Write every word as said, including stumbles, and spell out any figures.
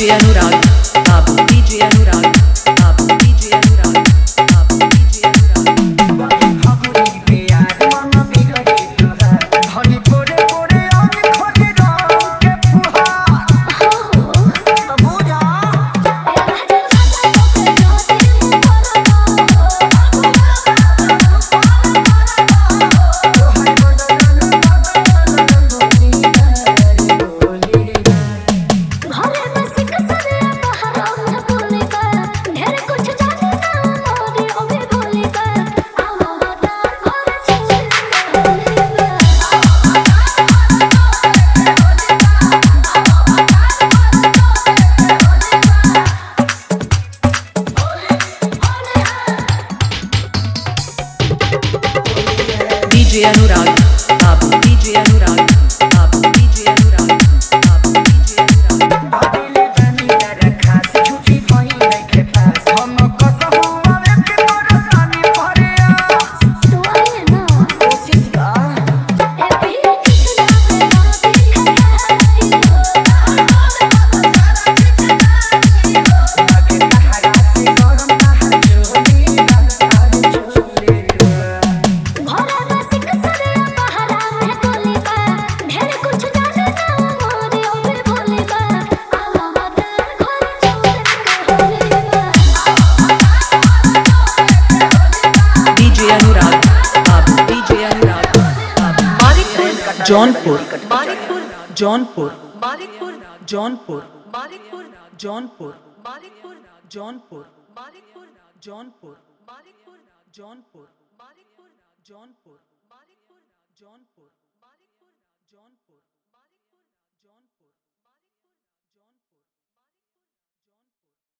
DJ Anurag, Babu D J Anurag, Babu D J Anurag, Babu D J Anurag. D J Anurag, Babu D J Anurag, Babu D J Anurag, Babu D J Anurag. बादले जानी डर खास झूठी कोई नहीं पास हम कसम आवे के तोरा जानी भरिया तू आए ना कोशिश का ए पीर कितना मेरा दिखा है लगे तहरा से गरम तहर चोली तहर चोली भरा रसिक सरे पहरा में गोली बा ढेर कुछ जाने ना मोरे ओबे भोले बा आवा मत घर छोड़ के होले बा D J Anurag, Babu D J Anurag, Babu Malikpur, Jaunpur, Malikpur, Jaunpur, Malikpur, Jaunpur, Malikpur, Jaunpur, Malikpur, Jaunpur, Malikpur, Jaunpur, Malikpur, Jaunpur, Malikpur, Jaunpur, Malikpur, Jaunpur, Malikpur, Jaunpur.